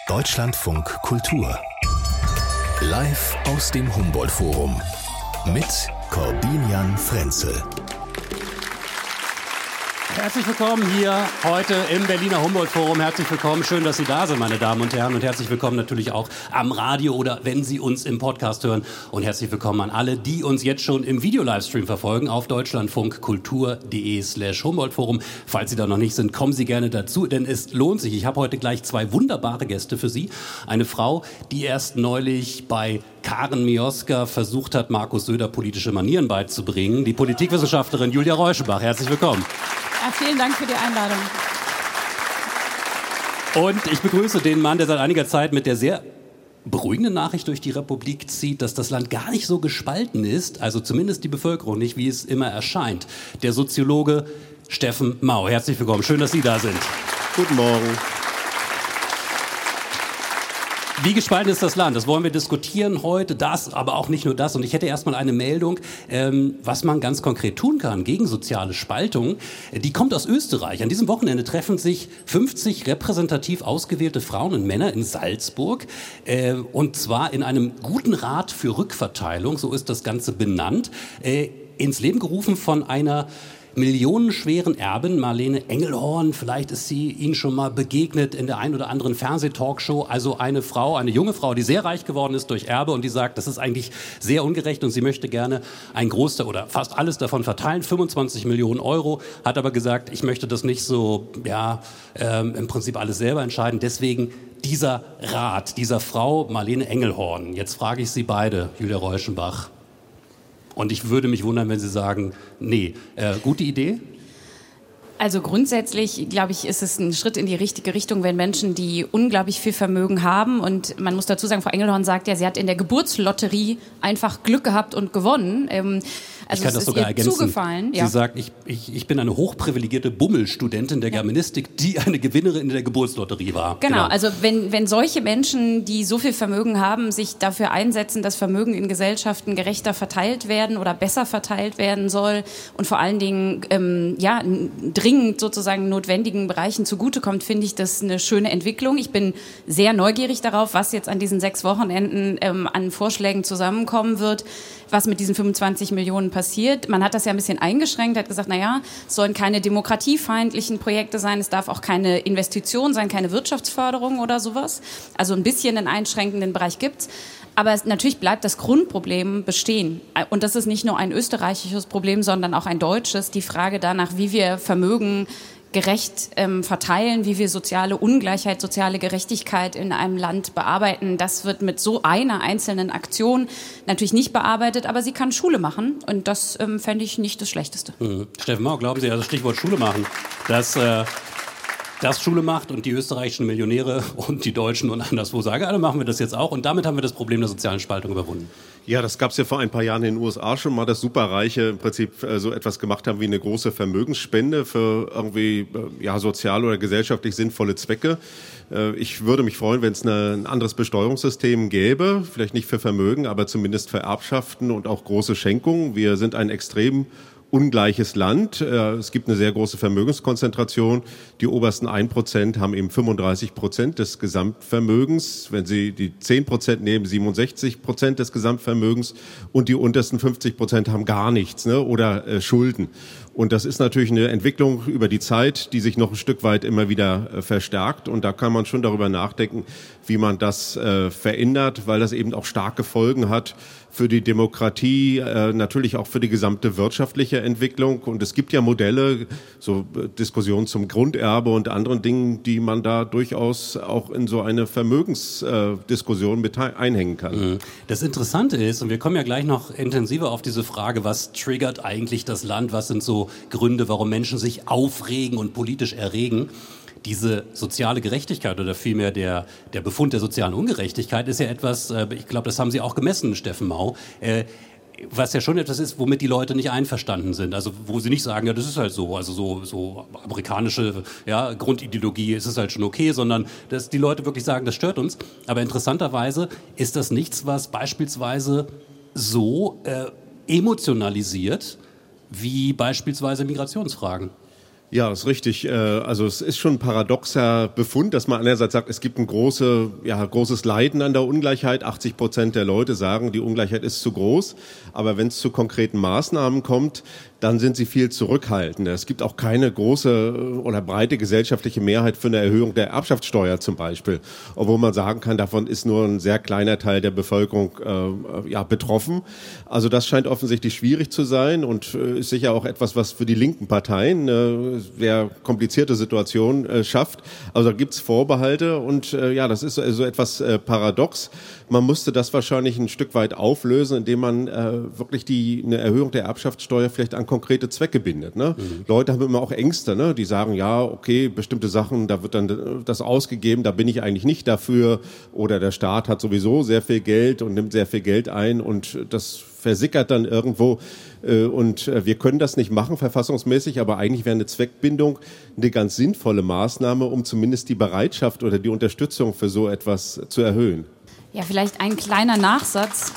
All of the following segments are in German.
Deutschlandfunk Kultur. Live aus dem Humboldt-Forum mit Corbinian Frenzel. Herzlich willkommen hier heute im Berliner Humboldt-Forum. Herzlich willkommen, schön, dass Sie da sind, meine Damen und Herren. Und herzlich willkommen natürlich auch am Radio oder wenn Sie uns im Podcast hören. Und herzlich willkommen an alle, die uns jetzt schon im Video-Livestream verfolgen auf deutschlandfunkkultur.de/Humboldt-Forum. Falls Sie da noch nicht sind, kommen Sie gerne dazu, denn es lohnt sich. Ich habe heute gleich zwei wunderbare Gäste für Sie. Eine Frau, die erst neulich bei Karen Mioska versucht hat, Markus Söder politische Manieren beizubringen. Die Politikwissenschaftlerin Julia Reuschenbach. Herzlich willkommen. Ja, vielen Dank für die Einladung. Und ich begrüße den Mann, der seit einiger Zeit mit der sehr beruhigenden Nachricht durch die Republik zieht, dass das Land gar nicht so gespalten ist, also zumindest die Bevölkerung nicht, wie es immer erscheint. Der Soziologe Steffen Mau. Herzlich willkommen, schön, dass Sie da sind. Guten Morgen. Wie gespalten ist das Land? Das wollen wir diskutieren heute, das, aber auch nicht nur das. Und ich hätte erstmal eine Meldung, was man ganz konkret tun kann gegen soziale Spaltung. Die kommt aus Österreich. An diesem Wochenende treffen sich 50 repräsentativ ausgewählte Frauen und Männer in Salzburg. Und zwar in einem guten Rat für Rückverteilung, so ist das Ganze benannt, ins Leben gerufen von einer millionenschweren Erbin, Marlene Engelhorn. Vielleicht ist sie Ihnen schon mal begegnet in der ein oder anderen Fernsehtalkshow. Also eine Frau, eine junge Frau, die sehr reich geworden ist durch Erbe und die sagt, das ist eigentlich sehr ungerecht und sie möchte gerne ein Großteil oder fast alles davon verteilen, 25 Millionen Euro, hat aber gesagt, ich möchte das nicht so, im Prinzip alles selber entscheiden. Deswegen dieser Rat, dieser Frau Marlene Engelhorn. Jetzt frage ich Sie beide, Julia Reuschenbach. Und ich würde mich wundern, wenn Sie sagen, nee, gute Idee? Also grundsätzlich, glaube ich, ist es ein Schritt in die richtige Richtung, wenn Menschen, die unglaublich viel Vermögen haben, und man muss dazu sagen, Frau Engelhorn sagt ja, sie hat in der Geburtslotterie einfach Glück gehabt und gewonnen. Also ich kann das sogar ergänzen. Zugefallen. Sie sagt, ich bin eine hochprivilegierte Bummelstudentin der Germanistik, die eine Gewinnerin in der Geburtslotterie war. Genau, also wenn solche Menschen, die so viel Vermögen haben, sich dafür einsetzen, dass Vermögen in Gesellschaften gerechter verteilt werden oder besser verteilt werden soll und vor allen Dingen dringend sozusagen notwendigen Bereichen zugutekommt, finde ich das eine schöne Entwicklung. Ich bin sehr neugierig darauf, was jetzt an diesen 6 Wochenenden an Vorschlägen zusammenkommen wird, was mit diesen 25 Millionen passiert. Man hat das ja ein bisschen eingeschränkt, hat gesagt, es sollen keine demokratiefeindlichen Projekte sein, es darf auch keine Investition sein, keine Wirtschaftsförderung oder sowas. Also ein bisschen einen einschränkenden Bereich gibt's. Aber natürlich bleibt das Grundproblem bestehen. Und das ist nicht nur ein österreichisches Problem, sondern auch ein deutsches. Die Frage danach, wie wir Vermögen gerecht verteilen, wie wir soziale Ungleichheit, soziale Gerechtigkeit in einem Land bearbeiten, das wird mit so einer einzelnen Aktion natürlich nicht bearbeitet, aber sie kann Schule machen und das fände ich nicht das Schlechteste. Steffen Mau, glauben Sie, also Stichwort Schule machen, dass das Schule macht und die österreichischen Millionäre und die Deutschen und anderswo sagen, alle machen wir das jetzt auch und damit haben wir das Problem der sozialen Spaltung überwunden. Ja, das gab es ja vor ein paar Jahren in den USA schon mal, dass Superreiche im Prinzip so etwas gemacht haben wie eine große Vermögensspende für irgendwie sozial oder gesellschaftlich sinnvolle Zwecke. Ich würde mich freuen, wenn es ein anderes Besteuerungssystem gäbe, vielleicht nicht für Vermögen, aber zumindest für Erbschaften und auch große Schenkungen. Wir sind ein extrem ungleiches Land. Es gibt eine sehr große Vermögenskonzentration. Die obersten 1% haben eben 35% des Gesamtvermögens. Wenn Sie die 10% nehmen, 67% des Gesamtvermögens. Und die untersten 50% haben gar nichts, oder Schulden. Und das ist natürlich eine Entwicklung über die Zeit, die sich noch ein Stück weit immer wieder verstärkt. Und da kann man schon darüber nachdenken, wie man das verändert, weil das eben auch starke Folgen hat für die Demokratie, natürlich auch für die gesamte wirtschaftliche Entwicklung. Und es gibt ja Modelle, so Diskussionen zum Grunderbe und anderen Dingen, die man da durchaus auch in so eine Vermögensdiskussion mit einhängen kann. Das Interessante ist, und wir kommen ja gleich noch intensiver auf diese Frage, was triggert eigentlich das Land, was sind so Gründe, warum Menschen sich aufregen und politisch erregen. Diese soziale Gerechtigkeit oder vielmehr der Befund der sozialen Ungerechtigkeit ist ja etwas, ich glaube, das haben Sie auch gemessen, Steffen Mau, was ja schon etwas ist, womit die Leute nicht einverstanden sind. Also wo sie nicht sagen, ja, das ist halt so, also so amerikanische Grundideologie ist es halt schon okay, sondern dass die Leute wirklich sagen, das stört uns. Aber interessanterweise ist das nichts, was beispielsweise so emotionalisiert wie beispielsweise Migrationsfragen. Ja, ist richtig. Also es ist schon ein paradoxer Befund, dass man einerseits sagt, es gibt ein großes Leiden an der Ungleichheit. 80% der Leute sagen, die Ungleichheit ist zu groß. Aber wenn es zu konkreten Maßnahmen kommt, dann sind sie viel zurückhaltender. Es gibt auch keine große oder breite gesellschaftliche Mehrheit für eine Erhöhung der Erbschaftssteuer zum Beispiel. Obwohl man sagen kann, davon ist nur ein sehr kleiner Teil der Bevölkerung betroffen. Also das scheint offensichtlich schwierig zu sein und ist sicher auch etwas, was für die linken Parteien sehr komplizierte Situation schafft. Also da gibt's Vorbehalte und das ist so etwas paradox. Man musste das wahrscheinlich ein Stück weit auflösen, indem man wirklich eine Erhöhung der Erbschaftssteuer vielleicht an konkrete Zwecke bindet. Ne? Leute haben immer auch Ängste, ne? Die sagen, ja, okay, bestimmte Sachen, da wird dann das ausgegeben, da bin ich eigentlich nicht dafür. Oder der Staat hat sowieso sehr viel Geld und nimmt sehr viel Geld ein und das versickert dann irgendwo. Und wir können das nicht machen, verfassungsmäßig, aber eigentlich wäre eine Zweckbindung eine ganz sinnvolle Maßnahme, um zumindest die Bereitschaft oder die Unterstützung für so etwas zu erhöhen. Ja, vielleicht ein kleiner Nachsatz.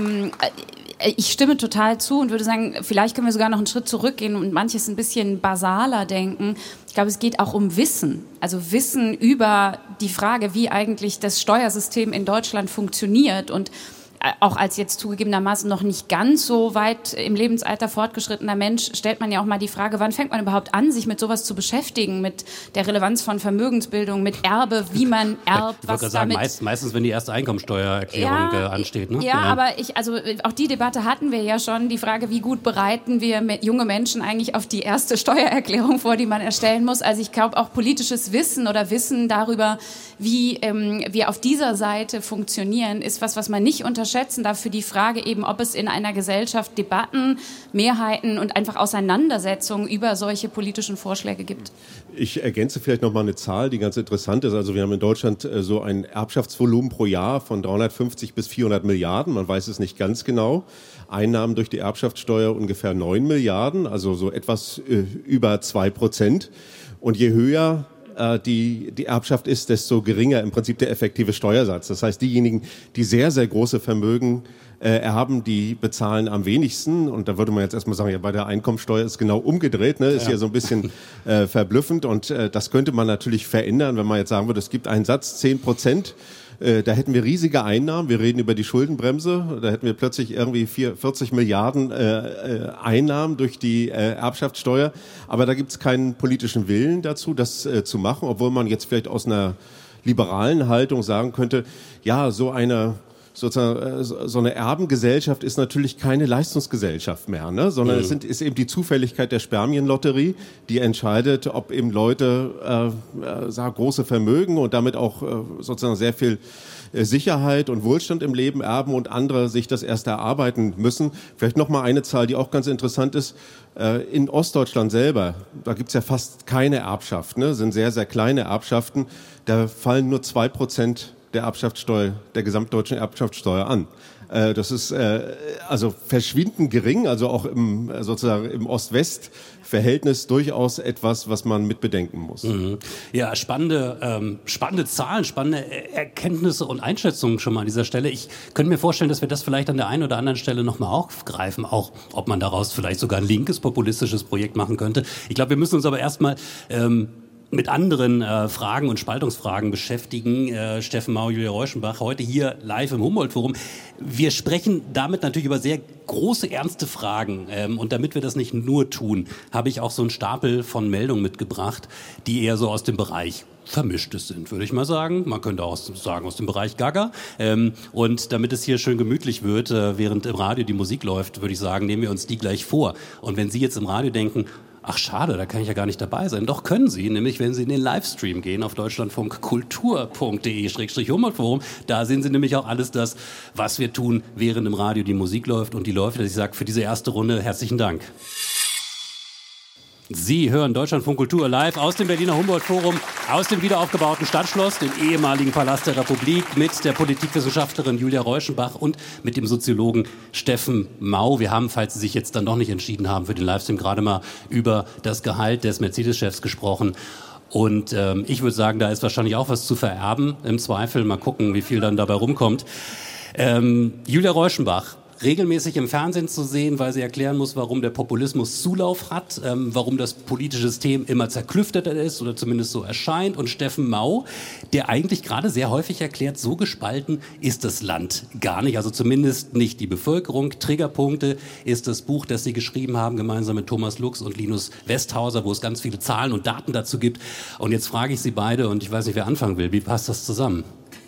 Ich stimme total zu und würde sagen, vielleicht können wir sogar noch einen Schritt zurückgehen und manches ein bisschen basaler denken. Ich glaube, es geht auch um Wissen. Also Wissen über die Frage, wie eigentlich das Steuersystem in Deutschland funktioniert und auch als jetzt zugegebenermaßen noch nicht ganz so weit im Lebensalter fortgeschrittener Mensch, stellt man ja auch mal die Frage, wann fängt man überhaupt an, sich mit sowas zu beschäftigen, mit der Relevanz von Vermögensbildung, mit Erbe, wie man erbt, was damit... Meistens, wenn die erste Einkommensteuererklärung ansteht, ne? Ja, aber auch die Debatte hatten wir ja schon, die Frage, wie gut bereiten wir junge Menschen eigentlich auf die erste Steuererklärung vor, die man erstellen muss. Also ich glaube, auch politisches Wissen oder Wissen darüber, wie wir auf dieser Seite funktionieren, ist was man nicht unterschätzen darf für die Frage eben, ob es in einer Gesellschaft Debatten, Mehrheiten und einfach Auseinandersetzungen über solche politischen Vorschläge gibt. Ich ergänze vielleicht noch mal eine Zahl, die ganz interessant ist. Also wir haben in Deutschland so ein Erbschaftsvolumen pro Jahr von 350 bis 400 Milliarden. Man weiß es nicht ganz genau. Einnahmen durch die Erbschaftssteuer ungefähr 9 Milliarden, also so etwas über 2%. Und je höher die Erbschaft ist, desto geringer im Prinzip der effektive Steuersatz. Das heißt, diejenigen, die sehr, sehr große Vermögen erben, die bezahlen am wenigsten. Und da würde man jetzt erstmal sagen, ja, bei der Einkommensteuer ist genau umgedreht, ne? Ist ja so ein bisschen verblüffend. Und das könnte man natürlich verändern, wenn man jetzt sagen würde, es gibt einen Satz, 10%. Da hätten wir riesige Einnahmen. Wir reden über die Schuldenbremse. Da hätten wir plötzlich irgendwie 40 Milliarden Einnahmen durch die Erbschaftssteuer. Aber da gibt es keinen politischen Willen dazu, das zu machen, obwohl man jetzt vielleicht aus einer liberalen Haltung sagen könnte, ja, so eine Erbengesellschaft ist natürlich keine Leistungsgesellschaft mehr, ne? Sondern es ist eben die Zufälligkeit der Spermienlotterie, die entscheidet, ob eben Leute große Vermögen und damit auch sozusagen sehr viel Sicherheit und Wohlstand im Leben erben und andere sich das erst erarbeiten müssen. Vielleicht noch mal eine Zahl, die auch ganz interessant ist. In Ostdeutschland selber, da gibt's ja fast keine Erbschaft, ne? Sind sehr, sehr kleine Erbschaften. Da fallen nur 2% der Erbschaftssteuer, der gesamtdeutschen Erbschaftssteuer an. Das ist also verschwindend gering, also auch im Ost-West-Verhältnis durchaus etwas, was man mit bedenken muss. Mhm. Ja, spannende Zahlen, spannende Erkenntnisse und Einschätzungen schon mal an dieser Stelle. Ich könnte mir vorstellen, dass wir das vielleicht an der einen oder anderen Stelle nochmal aufgreifen, auch ob man daraus vielleicht sogar ein linkes, populistisches Projekt machen könnte. Ich glaube, wir müssen uns aber erstmal mit anderen Fragen und Spaltungsfragen beschäftigen. Steffen Mau, Julia Reuschenbach, heute hier live im Humboldt-Forum. Wir sprechen damit natürlich über sehr große, ernste Fragen. Und damit wir das nicht nur tun, habe ich auch so einen Stapel von Meldungen mitgebracht, die eher so aus dem Bereich Vermischtes sind, würde ich mal sagen. Man könnte auch sagen, aus dem Bereich Gaga. Und damit es hier schön gemütlich wird, während im Radio die Musik läuft, würde ich sagen, nehmen wir uns die gleich vor. Und wenn Sie jetzt im Radio denken, ach schade, da kann ich ja gar nicht dabei sein. Doch können Sie, nämlich wenn Sie in den Livestream gehen auf deutschlandfunkkultur.de/Humboldt-Forum. Da sehen Sie nämlich auch alles das, was wir tun, während im Radio die Musik läuft und die läuft. Ich sage für diese erste Runde herzlichen Dank. Sie hören Deutschlandfunk Kultur live aus dem Berliner Humboldt-Forum, aus dem wiederaufgebauten Stadtschloss, dem ehemaligen Palast der Republik, mit der Politikwissenschaftlerin Julia Reuschenbach und mit dem Soziologen Steffen Mau. Wir haben, falls Sie sich jetzt dann doch nicht entschieden haben für den Livestream, gerade mal über das Gehalt des Mercedes-Chefs gesprochen. Und ich würde sagen, da ist wahrscheinlich auch was zu vererben, im Zweifel. Mal gucken, wie viel dann dabei rumkommt. Julia Reuschenbach, regelmäßig im Fernsehen zu sehen, weil sie erklären muss, warum der Populismus Zulauf hat, warum das politische System immer zerklüfteter ist oder zumindest so erscheint. Und Steffen Mau, der eigentlich gerade sehr häufig erklärt, so gespalten ist das Land gar nicht. Also zumindest nicht die Bevölkerung. Triggerpunkte ist das Buch, das sie geschrieben haben, gemeinsam mit Thomas Lux und Linus Westhauser, wo es ganz viele Zahlen und Daten dazu gibt. Und jetzt frage ich Sie beide, und ich weiß nicht, wer anfangen will, wie passt das zusammen?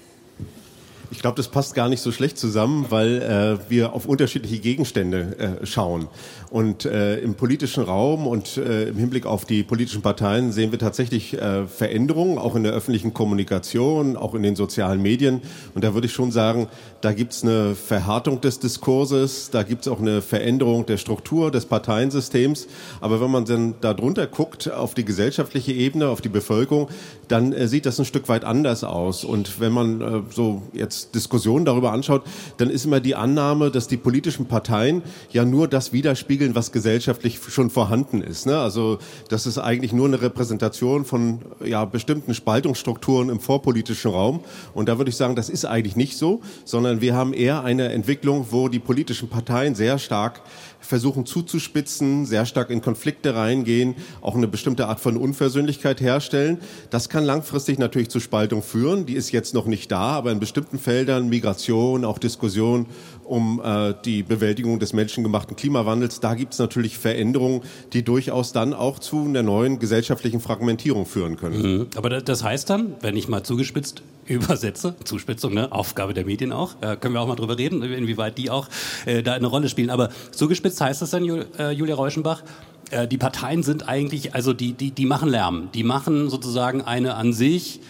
Ich glaube, das passt gar nicht so schlecht zusammen, weil wir auf unterschiedliche Gegenstände schauen. Und im politischen Raum und im Hinblick auf die politischen Parteien sehen wir tatsächlich Veränderungen, auch in der öffentlichen Kommunikation, auch in den sozialen Medien. Und da würde ich schon sagen, da gibt es eine Verhärtung des Diskurses, da gibt es auch eine Veränderung der Struktur des Parteiensystems. Aber wenn man dann da drunter guckt, auf die gesellschaftliche Ebene, auf die Bevölkerung, dann sieht das ein Stück weit anders aus. Und wenn man so jetzt Diskussionen darüber anschaut, dann ist immer die Annahme, dass die politischen Parteien ja nur das widerspiegeln, was gesellschaftlich schon vorhanden ist. Ne? Also das ist eigentlich nur eine Repräsentation von bestimmten Spaltungsstrukturen im vorpolitischen Raum. Und da würde ich sagen, das ist eigentlich nicht so, sondern wir haben eher eine Entwicklung, wo die politischen Parteien sehr stark versuchen zuzuspitzen, sehr stark in Konflikte reingehen, auch eine bestimmte Art von Unversöhnlichkeit herstellen. Das kann langfristig natürlich zu Spaltung führen. Die ist jetzt noch nicht da, aber in bestimmten Feldern, Migration, auch Diskussion um die Bewältigung des menschengemachten Klimawandels, da gibt es natürlich Veränderungen, die durchaus dann auch zu einer neuen gesellschaftlichen Fragmentierung führen können. Aber das heißt dann, wenn ich mal zugespitzt übersetze, Zuspitzung, ne? Aufgabe der Medien auch, können wir auch mal drüber reden, inwieweit die auch da eine Rolle spielen. Aber zugespitzt heißt das dann, Julia Reuschenbach, die Parteien sind eigentlich, also die machen Lärm, die machen sozusagen eine an sich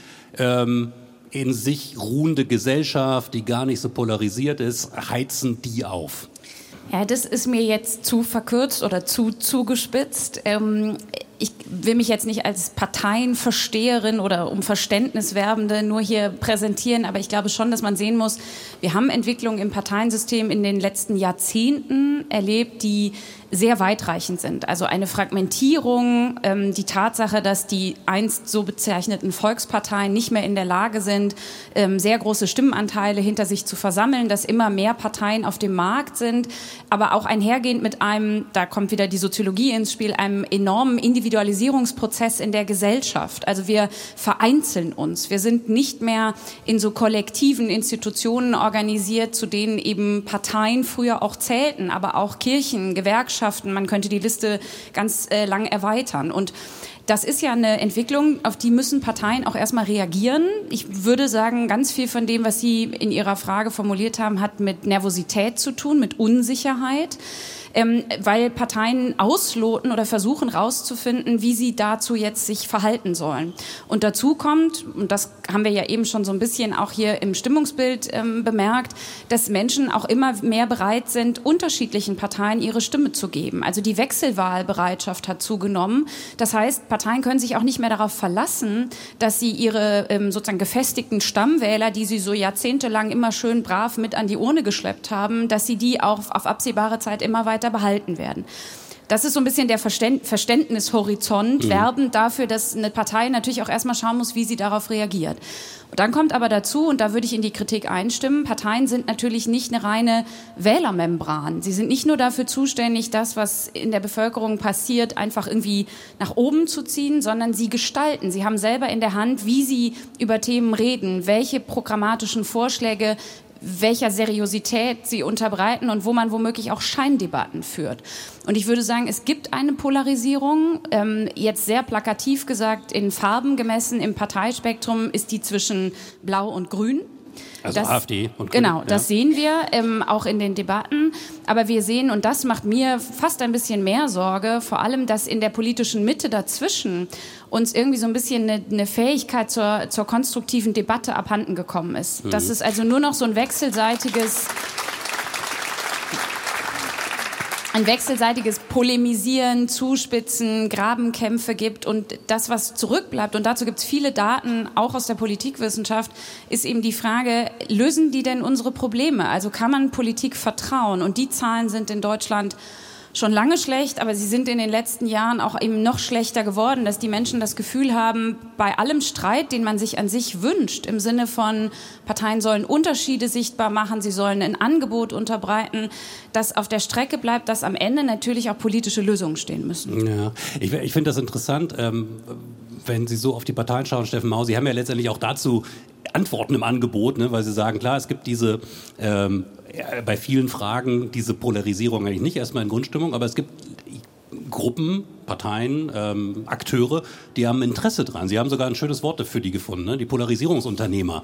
in sich ruhende Gesellschaft, die gar nicht so polarisiert ist, heizen die auf. Ja, das ist mir jetzt zu verkürzt oder zu zugespitzt. Ich will mich jetzt nicht als Parteienversteherin oder um Verständnis Werbende nur hier präsentieren, aber ich glaube schon, dass man sehen muss, wir haben Entwicklungen im Parteiensystem in den letzten Jahrzehnten erlebt, die sehr weitreichend sind. Also eine Fragmentierung, die Tatsache, dass die einst so bezeichneten Volksparteien nicht mehr in der Lage sind, sehr große Stimmenanteile hinter sich zu versammeln, dass immer mehr Parteien auf dem Markt sind, aber auch einhergehend mit einem, da kommt wieder die Soziologie ins Spiel, einem enormen Individualisierungsprozess in der Gesellschaft. Also wir vereinzeln uns. Wir sind nicht mehr in so kollektiven Institutionen organisiert, zu denen eben Parteien früher auch zählten, aber auch Kirchen, Gewerkschaften. Man könnte die Liste ganz lang erweitern. Und das ist ja eine Entwicklung, auf die müssen Parteien auch erstmal reagieren. Ich würde sagen, ganz viel von dem, was Sie in Ihrer Frage formuliert haben, hat mit Nervosität zu tun, mit Unsicherheit. Weil Parteien ausloten oder versuchen rauszufinden, wie sie dazu jetzt sich verhalten sollen. Und dazu kommt, und das haben wir ja eben schon so ein bisschen auch hier im Stimmungsbild bemerkt, dass Menschen auch immer mehr bereit sind, unterschiedlichen Parteien ihre Stimme zu geben. Also die Wechselwahlbereitschaft hat zugenommen. Das heißt, Parteien können sich auch nicht mehr darauf verlassen, dass sie ihre sozusagen gefestigten Stammwähler, die sie so jahrzehntelang immer schön brav mit an die Urne geschleppt haben, dass sie die auch auf absehbare Zeit immer weiter behalten werden. Das ist so ein bisschen der Verständnishorizont, werbend dafür, dass eine Partei natürlich auch erstmal schauen muss, wie sie darauf reagiert. Und dann kommt aber dazu, und da würde ich in die Kritik einstimmen, Parteien sind natürlich nicht eine reine Wählermembran. Sie sind nicht nur dafür zuständig, das, was in der Bevölkerung passiert, einfach irgendwie nach oben zu ziehen, sondern sie gestalten. Sie haben selber in der Hand, wie sie über Themen reden, welche programmatischen Vorschläge, welcher Seriosität sie unterbreiten und wo man womöglich auch Scheindebatten führt. Und ich würde sagen, es gibt eine Polarisierung, jetzt sehr plakativ gesagt, in Farben gemessen, im Parteispektrum ist die zwischen Blau und Grün. Also AfD und Grün. Genau, das sehen wir auch in den Debatten. Aber wir sehen, und das macht mir fast ein bisschen mehr Sorge, vor allem, dass in der politischen Mitte dazwischen uns irgendwie so ein bisschen eine Fähigkeit zur konstruktiven Debatte abhanden gekommen ist. Dass es also nur noch so ein wechselseitiges Polemisieren, Zuspitzen, Grabenkämpfe gibt, und das, was zurückbleibt, und dazu gibt es viele Daten, auch aus der Politikwissenschaft, ist eben die Frage, lösen die denn unsere Probleme? Also kann man Politik vertrauen? Und die Zahlen sind in Deutschland schon lange schlecht, aber sie sind in den letzten Jahren auch eben noch schlechter geworden, dass die Menschen das Gefühl haben, bei allem Streit, den man sich an sich wünscht, im Sinne von Parteien sollen Unterschiede sichtbar machen, sie sollen ein Angebot unterbreiten, dass auf der Strecke bleibt, dass am Ende natürlich auch politische Lösungen stehen müssen. Ja, ich finde das interessant, wenn Sie so auf die Parteien schauen, Steffen Mau, Sie haben ja letztendlich auch dazu Antworten im Angebot, ne, weil Sie sagen, klar, es gibt diese bei vielen Fragen diese Polarisierung eigentlich nicht erstmal in Grundstimmung, aber es gibt Gruppen, Parteien, Akteure, die haben Interesse dran. Sie haben sogar ein schönes Wort dafür die gefunden, ne? Die Polarisierungsunternehmer.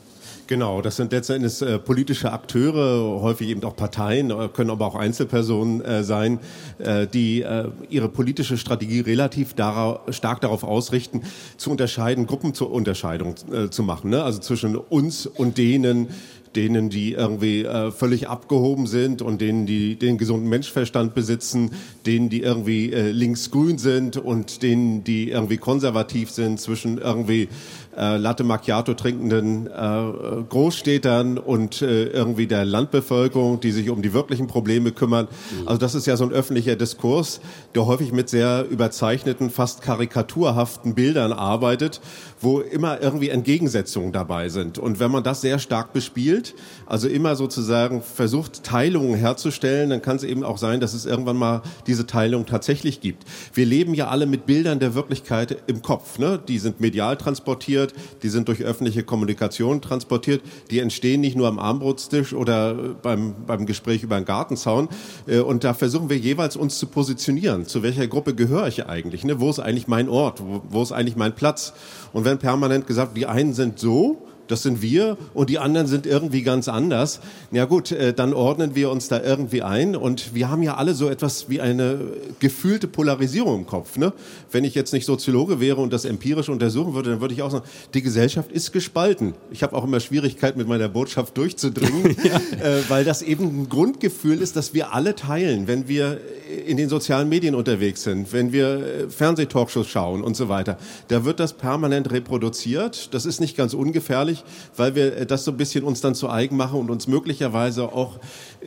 Genau, das sind letzten Endes politische Akteure, häufig eben auch Parteien, können aber auch Einzelpersonen sein, die ihre politische Strategie relativ stark darauf ausrichten, zu unterscheiden, Gruppen zur Unterscheidung zu machen, ne? Also zwischen uns und denen, die irgendwie völlig abgehoben sind und denen, die den gesunden Menschenverstand besitzen, denen, die irgendwie linksgrün sind und denen, die irgendwie konservativ sind, zwischen irgendwie Latte Macchiato trinkenden Großstädtern und irgendwie der Landbevölkerung, die sich um die wirklichen Probleme kümmern. Also das ist ja so ein öffentlicher Diskurs, der häufig mit sehr überzeichneten, fast karikaturhaften Bildern arbeitet, wo immer irgendwie Entgegensetzungen dabei sind. Und wenn man das sehr stark bespielt, also immer sozusagen versucht, Teilungen herzustellen, dann kann es eben auch sein, dass es irgendwann mal diese Teilung tatsächlich gibt. Wir leben ja alle mit Bildern der Wirklichkeit im Kopf, ne? Die sind medial transportiert, die sind durch öffentliche Kommunikation transportiert, die entstehen nicht nur am Armbrotstisch oder beim Gespräch über einen Gartenzaun. Und da versuchen wir jeweils uns zu positionieren. Zu welcher Gruppe gehöre ich eigentlich? Ne? Wo ist eigentlich mein Ort? Wo ist eigentlich mein Platz? Und wenn permanent gesagt, die einen sind so, das sind wir und die anderen sind irgendwie ganz anders. Ja gut, dann ordnen wir uns da irgendwie ein und wir haben ja alle so etwas wie eine gefühlte Polarisierung im Kopf. Ne? Wenn ich jetzt nicht Soziologe wäre und das empirisch untersuchen würde, dann würde ich auch sagen, die Gesellschaft ist gespalten. Ich habe auch immer Schwierigkeiten, mit meiner Botschaft durchzudringen, weil das eben ein Grundgefühl ist, das wir alle teilen, wenn wir in den sozialen Medien unterwegs sind, wenn wir Fernsehtalkshows schauen und so weiter. Da wird das permanent reproduziert. Das ist nicht ganz ungefährlich, weil wir das so ein bisschen uns dann zu eigen machen und uns möglicherweise auch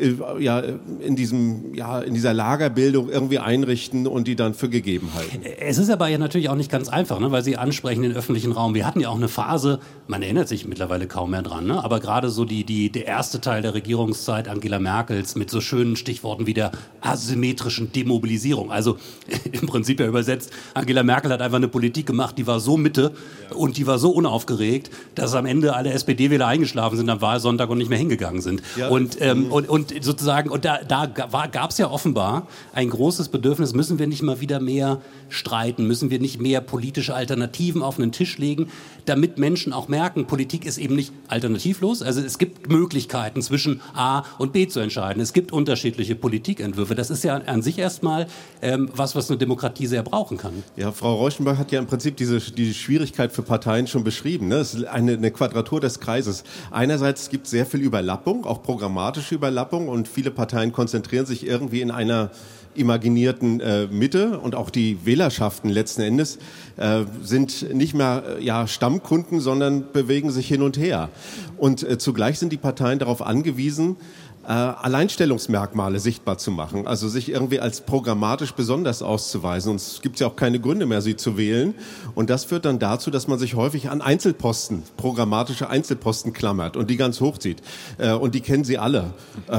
in dieser Lagerbildung irgendwie einrichten und die dann für gegeben halten. Es ist aber ja natürlich auch nicht ganz einfach, ne? Weil Sie ansprechen den öffentlichen Raum. Wir hatten ja auch eine Phase, man erinnert sich mittlerweile kaum mehr dran, ne? Aber gerade so der erste Teil der Regierungszeit Angela Merkels mit so schönen Stichworten wie der asymmetrischen Demobilisierung. Also im Prinzip ja übersetzt, Angela Merkel hat einfach eine Politik gemacht, die war so Mitte und die war so unaufgeregt, dass am Ende alle SPD-Wähler eingeschlafen sind am Wahlsonntag und nicht mehr hingegangen sind. Ja. Und sozusagen, und da gab es ja offenbar ein großes Bedürfnis, müssen wir nicht mal wieder mehr streiten, müssen wir nicht mehr politische Alternativen auf den Tisch legen, damit Menschen auch merken, Politik ist eben nicht alternativlos. Also es gibt Möglichkeiten zwischen A und B zu entscheiden. Es gibt unterschiedliche Politikentwürfe. Das ist ja an sich erstmal was eine Demokratie sehr brauchen kann. Ja, Frau Rauschenbach hat ja im Prinzip diese Schwierigkeit für Parteien schon beschrieben. Ne? Es ist eine Quadratur des Kreises. Einerseits gibt es sehr viel Überlappung, auch programmatische Überlappung, und viele Parteien konzentrieren sich irgendwie in einer imaginierten Mitte, und auch die Wählerschaften letzten Endes sind nicht mehr Stammkunden, sondern bewegen sich hin und her. Und zugleich sind die Parteien darauf angewiesen, Alleinstellungsmerkmale sichtbar zu machen, also sich irgendwie als programmatisch besonders auszuweisen. Und es gibt ja auch keine Gründe mehr, sie zu wählen. Und das führt dann dazu, dass man sich häufig an Einzelposten, programmatische Einzelposten klammert und die ganz hochzieht. Und die kennen Sie alle.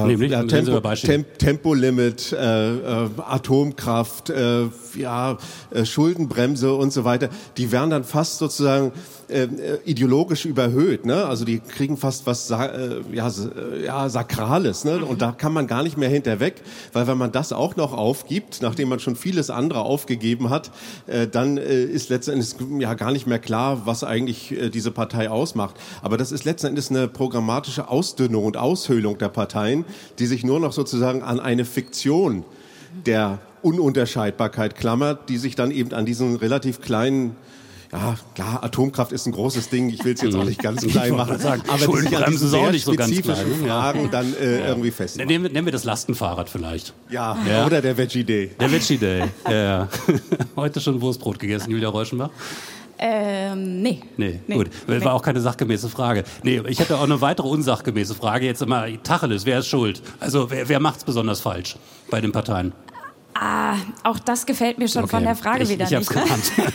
Tempolimit, Atomkraft, Schuldenbremse und so weiter. Die werden dann fast sozusagen ideologisch überhöht, ne? Also die kriegen fast was Sakrales, ne? Und da kann man gar nicht mehr hinterweg, weil wenn man das auch noch aufgibt, nachdem man schon vieles andere aufgegeben hat, dann ist letztendlich gar nicht mehr klar, was eigentlich diese Partei ausmacht. Aber das ist letztendlich eine programmatische Ausdünnung und Aushöhlung der Parteien, die sich nur noch sozusagen an eine Fiktion der Ununterscheidbarkeit klammert, die sich dann eben an diesen relativ kleinen, ja, klar, Atomkraft ist ein großes Ding, ich will es jetzt auch nicht ganz klein machen, aber die sich an diesen sehr spezifischen Fragen dann irgendwie festmachen. Nehmen wir das Lastenfahrrad vielleicht. Ja, oder der Veggie Day. Der Veggie Day, ja. Heute schon Wurstbrot gegessen, Julia Reuschenbach? Nee. Gut. War auch keine sachgemäße Frage. Nee, ich hätte auch eine weitere unsachgemäße Frage. Jetzt immer Tacheles, wer ist schuld? Also wer macht's besonders falsch bei den Parteien? Auch das gefällt mir schon von der Frage wieder nicht. Ne?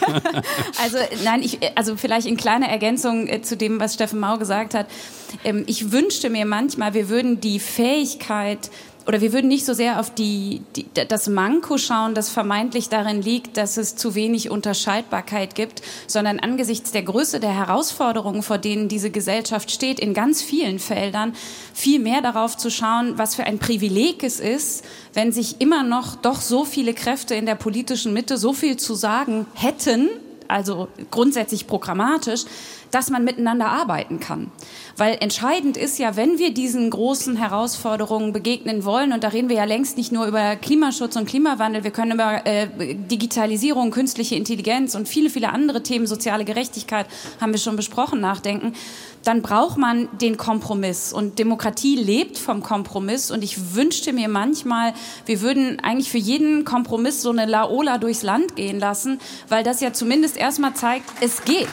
Also vielleicht in kleiner Ergänzung zu dem, was Steffen Mau gesagt hat. Ich wünschte mir manchmal, wir würden die Fähigkeit oder wir würden nicht so sehr auf das Manko schauen, das vermeintlich darin liegt, dass es zu wenig Unterscheidbarkeit gibt, sondern angesichts der Größe der Herausforderungen, vor denen diese Gesellschaft steht, in ganz vielen Feldern, viel mehr darauf zu schauen, was für ein Privileg es ist, wenn sich immer noch doch so viele Kräfte in der politischen Mitte so viel zu sagen hätten, also grundsätzlich programmatisch, dass man miteinander arbeiten kann. Weil entscheidend ist ja, wenn wir diesen großen Herausforderungen begegnen wollen, und da reden wir ja längst nicht nur über Klimaschutz und Klimawandel, wir können über Digitalisierung, künstliche Intelligenz und viele, viele andere Themen, soziale Gerechtigkeit, haben wir schon besprochen, nachdenken, dann braucht man den Kompromiss. Und Demokratie lebt vom Kompromiss. Und ich wünschte mir manchmal, wir würden eigentlich für jeden Kompromiss so eine Laola durchs Land gehen lassen, weil das ja zumindest erstmal zeigt, es geht.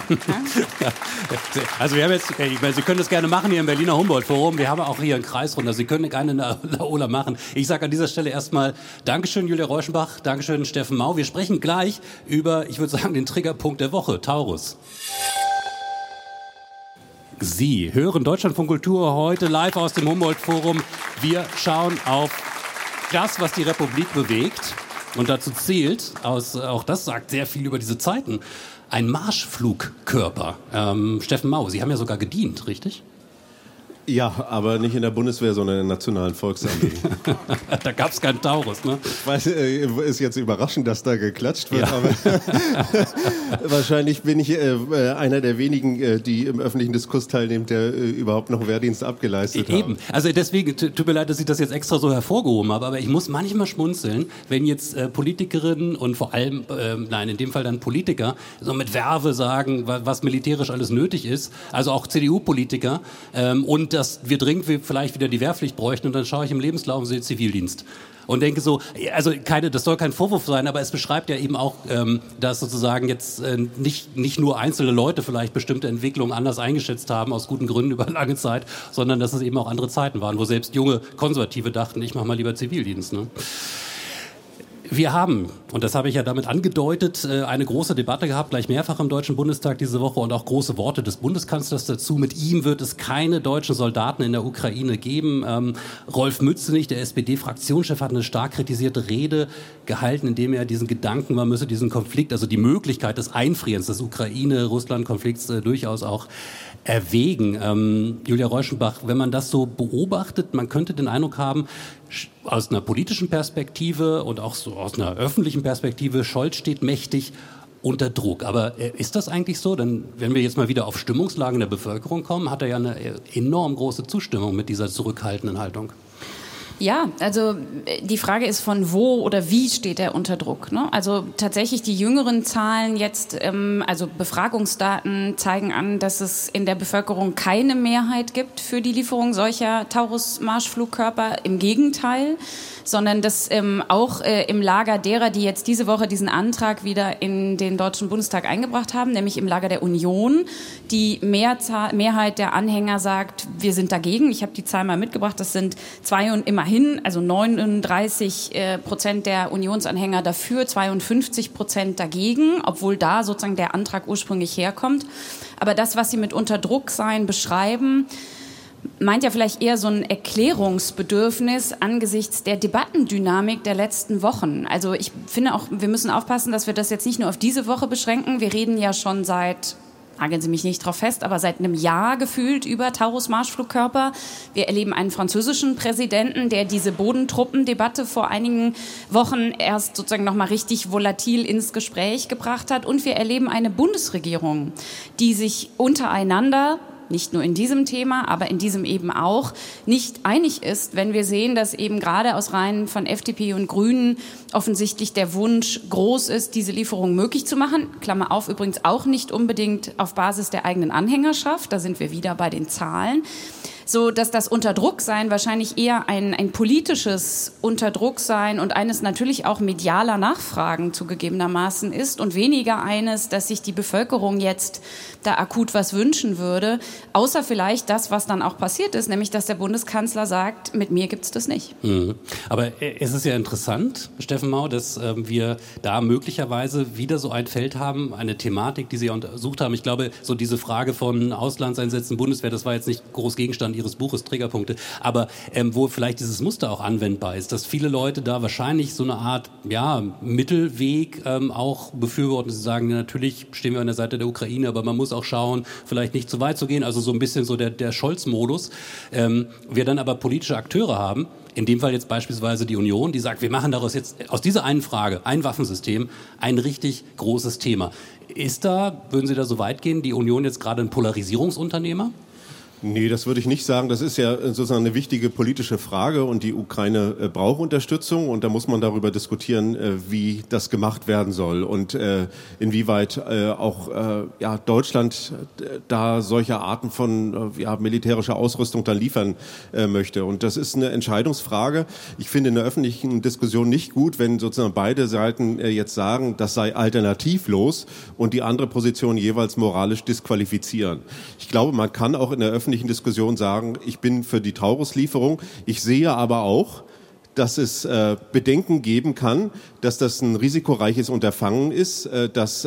Also wir haben jetzt, ich meine, Sie können das gerne machen hier im Berliner Humboldt-Forum. Wir haben auch hier einen Kreisrunde. Sie können keine Laola machen. Ich sage an dieser Stelle erstmal Dankeschön, Julia Reuschenbach. Dankeschön, Steffen Mau. Wir sprechen gleich über, ich würde sagen, den Triggerpunkt der Woche, Taurus. Sie hören Deutschlandfunk Kultur heute live aus dem Humboldt-Forum. Wir schauen auf das, was die Republik bewegt. Und dazu zählt, auch das sagt sehr viel über diese Zeiten, ein Marschflugkörper. Steffen Mau, Sie haben ja sogar gedient, richtig? Ja, aber nicht in der Bundeswehr, sondern in der Nationalen Volksarmee. Da gab es keinen Taurus, ne? Ich weiß, ist jetzt überraschend, dass da geklatscht wird, ja. Aber wahrscheinlich bin ich einer der wenigen, die im öffentlichen Diskurs teilnimmt, der überhaupt noch Wehrdienst abgeleistet hat. Eben, also deswegen, tut mir leid, dass ich das jetzt extra so hervorgehoben habe, aber ich muss manchmal schmunzeln, wenn jetzt Politikerinnen und vor allem, in dem Fall dann Politiker, so mit Verve sagen, was militärisch alles nötig ist, also auch CDU-Politiker, und dass wir dringend vielleicht wieder die Wehrpflicht bräuchten, und dann schaue ich im Lebenslauf und sehe Zivildienst. Und denke so, also das soll kein Vorwurf sein, aber es beschreibt ja eben auch, dass sozusagen jetzt nicht nur einzelne Leute vielleicht bestimmte Entwicklungen anders eingeschätzt haben, aus guten Gründen über lange Zeit, sondern dass es eben auch andere Zeiten waren, wo selbst junge Konservative dachten, ich mache mal lieber Zivildienst. Ne? Wir haben, und das habe ich ja damit angedeutet, eine große Debatte gehabt, gleich mehrfach im Deutschen Bundestag diese Woche, und auch große Worte des Bundeskanzlers dazu. Mit ihm wird es keine deutschen Soldaten in der Ukraine geben. Rolf Mützenich, der SPD-Fraktionschef, hat eine stark kritisierte Rede gehalten, in dem er diesen Gedanken, man müsse diesen Konflikt, also die Möglichkeit des Einfrierens des Ukraine-Russland-Konflikts durchaus auch erwägen. Julia Reuschenbach, wenn man das so beobachtet, man könnte den Eindruck haben, aus einer politischen Perspektive und auch so aus einer öffentlichen Perspektive, Scholz steht mächtig unter Druck. Aber ist das eigentlich so? Denn wenn wir jetzt mal wieder auf Stimmungslagen der Bevölkerung kommen, hat er ja eine enorm große Zustimmung mit dieser zurückhaltenden Haltung. Ja, also die Frage ist, von wo oder wie steht er unter Druck, ne? Also tatsächlich die jüngeren Zahlen jetzt, also Befragungsdaten zeigen an, dass es in der Bevölkerung keine Mehrheit gibt für die Lieferung solcher Taurus-Marschflugkörper. Im Gegenteil, sondern dass auch im Lager derer, die jetzt diese Woche diesen Antrag wieder in den Deutschen Bundestag eingebracht haben, nämlich im Lager der Union, die Mehrheit der Anhänger sagt, wir sind dagegen. Ich habe die Zahl mal mitgebracht, das sind immerhin, also 39% der Unionsanhänger dafür, 52% dagegen, obwohl da sozusagen der Antrag ursprünglich herkommt. Aber das, was Sie mit Unterdrucksein beschreiben, meint ja vielleicht eher so ein Erklärungsbedürfnis angesichts der Debattendynamik der letzten Wochen. Also ich finde auch, wir müssen aufpassen, dass wir das jetzt nicht nur auf diese Woche beschränken. Wir reden ja schon nageln Sie mich nicht drauf fest, aber seit einem Jahr gefühlt über Taurus-Marschflugkörper. Wir erleben einen französischen Präsidenten, der diese Bodentruppendebatte vor einigen Wochen erst sozusagen nochmal richtig volatil ins Gespräch gebracht hat. Und wir erleben eine Bundesregierung, die sich untereinander, nicht nur in diesem Thema, aber in diesem eben auch, nicht einig ist, wenn wir sehen, dass eben gerade aus Reihen von FDP und Grünen offensichtlich der Wunsch groß ist, diese Lieferung möglich zu machen. Klammer auf, übrigens auch nicht unbedingt auf Basis der eigenen Anhängerschaft, da sind wir wieder bei den Zahlen, so dass das Unterdrucksein wahrscheinlich eher ein politisches Unterdrucksein und eines natürlich auch medialer Nachfragen zugegebenermaßen ist und weniger eines, dass sich die Bevölkerung jetzt da akut was wünschen würde, außer vielleicht das, was dann auch passiert ist, nämlich dass der Bundeskanzler sagt, mit mir gibt's das nicht. Aber es ist ja interessant, Steffen Mau, dass wir da möglicherweise wieder so ein Feld haben, eine Thematik, die Sie untersucht haben. Ich glaube, so diese Frage von Auslandseinsätzen, Bundeswehr, das war jetzt nicht groß Gegenstand Ihres Buches, Triggerpunkte, aber wo vielleicht dieses Muster auch anwendbar ist, dass viele Leute da wahrscheinlich so eine Art Mittelweg auch befürworten. Sie sagen, natürlich stehen wir an der Seite der Ukraine, aber man muss auch schauen, vielleicht nicht zu weit zu gehen, also so ein bisschen so der Scholz-Modus. Wir dann aber politische Akteure haben, in dem Fall jetzt beispielsweise die Union, die sagt, wir machen daraus jetzt aus dieser einen Frage, ein Waffensystem, ein richtig großes Thema. Würden Sie da so weit gehen, die Union jetzt gerade ein Polarisierungsunternehmer? Nee, das würde ich nicht sagen. Das ist ja sozusagen eine wichtige politische Frage und die Ukraine braucht Unterstützung und da muss man darüber diskutieren, wie das gemacht werden soll und inwieweit auch Deutschland da solche Arten von militärischer Ausrüstung dann liefern möchte. Und das ist eine Entscheidungsfrage. Ich finde in der öffentlichen Diskussion nicht gut, wenn sozusagen beide Seiten jetzt sagen, das sei alternativlos und die andere Position jeweils moralisch disqualifizieren. Ich glaube, man kann auch in der öffentlichen Diskussion sagen, ich bin für die Taurus-Lieferung. Ich sehe aber auch, dass es Bedenken geben kann, dass das ein risikoreiches Unterfangen ist, dass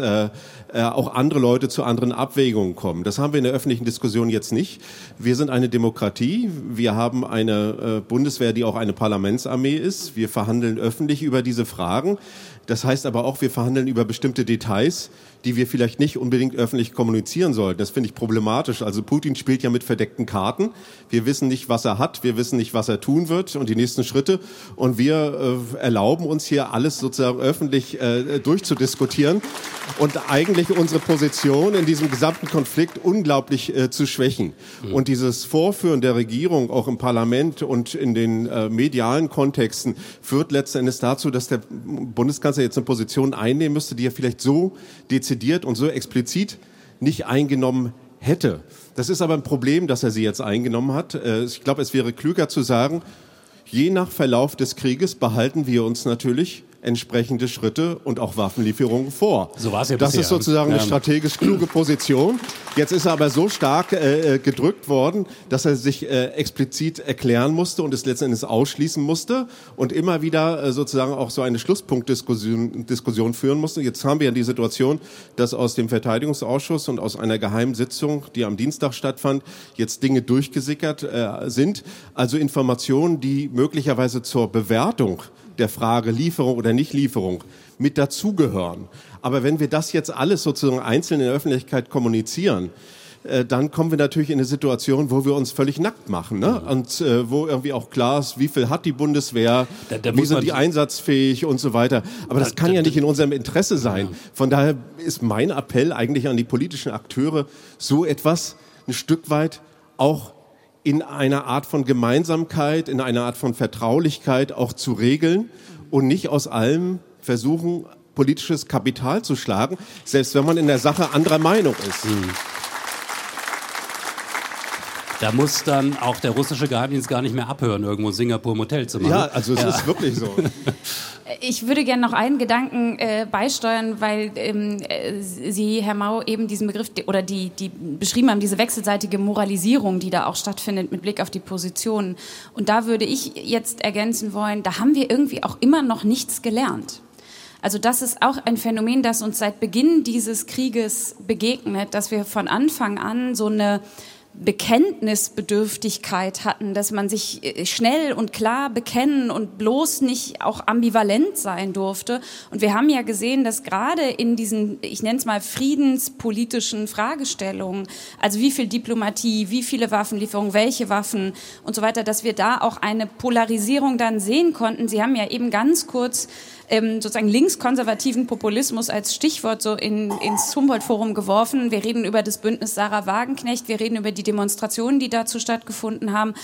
auch andere Leute zu anderen Abwägungen kommen. Das haben wir in der öffentlichen Diskussion jetzt nicht. Wir sind eine Demokratie. Wir haben eine Bundeswehr, die auch eine Parlamentsarmee ist. Wir verhandeln öffentlich über diese Fragen. Das heißt aber auch, wir verhandeln über bestimmte Details, die wir vielleicht nicht unbedingt öffentlich kommunizieren sollten. Das finde ich problematisch. Also Putin spielt ja mit verdeckten Karten. Wir wissen nicht, was er hat. Wir wissen nicht, was er tun wird und die nächsten Schritte. Und wir erlauben uns hier alles sozusagen öffentlich durchzudiskutieren und eigentlich unsere Position in diesem gesamten Konflikt unglaublich zu schwächen. Und dieses Vorführen der Regierung auch im Parlament und in den medialen Kontexten führt letzten Endes dazu, dass der Bundeskanzler jetzt eine Position einnehmen müsste, die er vielleicht so dezidiert und so explizit nicht eingenommen hätte. Das ist aber ein Problem, dass er sie jetzt eingenommen hat. Ich glaube, es wäre klüger zu sagen, je nach Verlauf des Krieges behalten wir uns natürlich entsprechende Schritte und auch Waffenlieferungen vor. So war es ja das bisher. Ist sozusagen eine strategisch kluge Position. Jetzt ist er aber so stark gedrückt worden, dass er sich explizit erklären musste und es letzten Endes ausschließen musste und immer wieder sozusagen auch so eine Schlusspunktdiskussion führen musste. Jetzt haben wir ja die Situation, dass aus dem Verteidigungsausschuss und aus einer geheimen Sitzung, die am Dienstag stattfand, jetzt Dinge durchgesickert sind. Also Informationen, die möglicherweise zur Bewertung der Frage Lieferung oder Nichtlieferung mit dazugehören. Aber wenn wir das jetzt alles sozusagen einzeln in der Öffentlichkeit kommunizieren, dann kommen wir natürlich in eine Situation, wo wir uns völlig nackt machen, ne? Und wo irgendwie auch klar ist, wie viel hat die Bundeswehr, wie sind die einsatzfähig und so weiter. Aber das kann ja nicht in unserem Interesse sein. Von daher ist mein Appell eigentlich an die politischen Akteure, so etwas ein Stück weit auch in einer Art von Gemeinsamkeit, in einer Art von Vertraulichkeit auch zu regeln und nicht aus allem versuchen, politisches Kapital zu schlagen, selbst wenn man in der Sache anderer Meinung ist. Da muss dann auch der russische Geheimdienst gar nicht mehr abhören, irgendwo in Singapur im Hotel zu machen. Ja, also es ist wirklich so. Ich würde gerne noch einen Gedanken beisteuern, weil Sie, Herr Mau, eben diesen Begriff oder die beschrieben haben, diese wechselseitige Moralisierung, die da auch stattfindet mit Blick auf die Positionen. Und da würde ich jetzt ergänzen wollen, da haben wir irgendwie auch immer noch nichts gelernt. Also das ist auch ein Phänomen, das uns seit Beginn dieses Krieges begegnet, dass wir von Anfang an so eine Bekenntnisbedürftigkeit hatten, dass man sich schnell und klar bekennen und bloß nicht auch ambivalent sein durfte. Und wir haben ja gesehen, dass gerade in diesen, ich nenne es mal friedenspolitischen Fragestellungen, also wie viel Diplomatie, wie viele Waffenlieferungen, welche Waffen und so weiter, dass wir da auch eine Polarisierung dann sehen konnten. Sie haben ja eben ganz kurz sozusagen linkskonservativen Populismus als Stichwort so ins Humboldt-Forum geworfen. Wir reden über das Bündnis Sarah Wagenknecht, wir reden über die Demonstrationen, die dazu stattgefunden haben.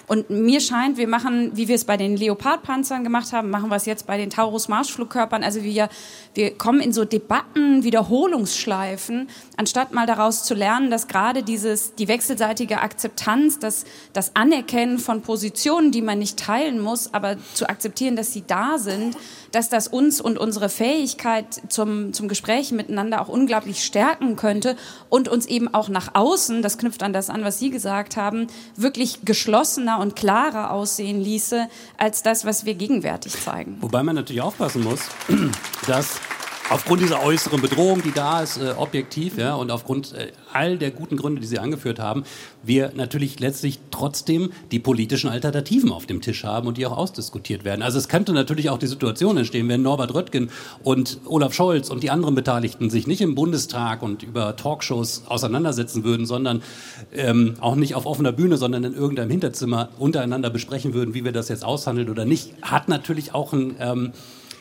Und mir scheint, wir machen, wie wir es bei den Leopardpanzern gemacht haben, machen wir es jetzt bei den Taurus-Marschflugkörpern. Also wir kommen in so Debatten, Wiederholungsschleifen, anstatt mal daraus zu lernen, dass gerade die wechselseitige Akzeptanz, das Anerkennen von Positionen, die man nicht teilen muss, aber zu akzeptieren, dass sie da sind, dass das uns und unsere Fähigkeit zum Gespräch miteinander auch unglaublich stärken könnte und uns eben auch nach außen, das knüpft an das an, was Sie gesagt haben, wirklich geschlossener und klarer aussehen ließe, als das, was wir gegenwärtig zeigen. Wobei man natürlich aufpassen muss, dass aufgrund dieser äußeren Bedrohung, die da ist, objektiv, ja, und aufgrund all der guten Gründe, die Sie angeführt haben, wir natürlich letztlich trotzdem die politischen Alternativen auf dem Tisch haben und die auch ausdiskutiert werden. Also es könnte natürlich auch die Situation entstehen, wenn Norbert Röttgen und Olaf Scholz und die anderen Beteiligten sich nicht im Bundestag und über Talkshows auseinandersetzen würden, sondern auch nicht auf offener Bühne, sondern in irgendeinem Hinterzimmer untereinander besprechen würden, wie wir das jetzt aushandeln oder nicht, hat natürlich auch ein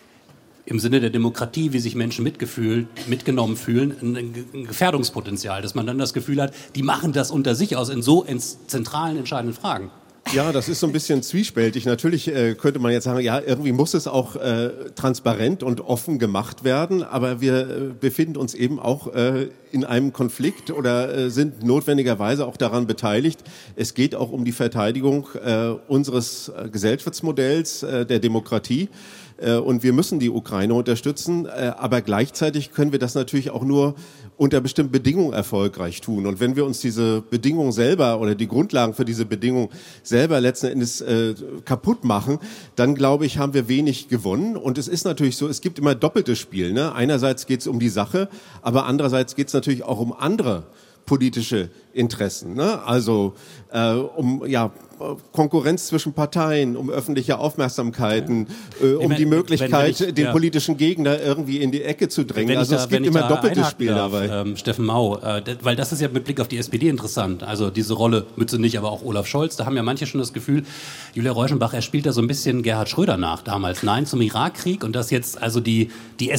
im Sinne der Demokratie, wie sich Menschen mitgenommen fühlen, ein Gefährdungspotenzial, dass man dann das Gefühl hat, die machen das unter sich aus in zentralen, entscheidenden Fragen. Ja, das ist so ein bisschen zwiespältig. Natürlich könnte man jetzt sagen, ja, irgendwie muss es auch transparent und offen gemacht werden, aber wir befinden uns eben auch in einem Konflikt oder sind notwendigerweise auch daran beteiligt. Es geht auch um die Verteidigung unseres Gesellschaftsmodells, der Demokratie. Und wir müssen die Ukraine unterstützen, aber gleichzeitig können wir das natürlich auch nur unter bestimmten Bedingungen erfolgreich tun. Und wenn wir uns diese Bedingungen selber oder die Grundlagen für diese Bedingungen selber letzten Endes kaputt machen, dann glaube ich, haben wir wenig gewonnen. Und es ist natürlich so, es gibt immer doppeltes Spiel, ne? Einerseits geht es um die Sache, aber andererseits geht es natürlich auch um andere politische Interessen, ne? Also um Konkurrenz zwischen Parteien, um öffentliche Aufmerksamkeiten, um die Möglichkeit, den politischen Gegner irgendwie in die Ecke zu drängen. Also es gibt immer doppeltes Spiel dabei. Steffen Mau, weil das ist ja mit Blick auf die SPD interessant. Also diese Rolle, Mütze nicht, aber auch Olaf Scholz. Da haben ja manche schon das Gefühl, Julia Reuschenbach, er spielt da so ein bisschen Gerhard Schröder nach damals. Nein zum Irakkrieg und das jetzt, also die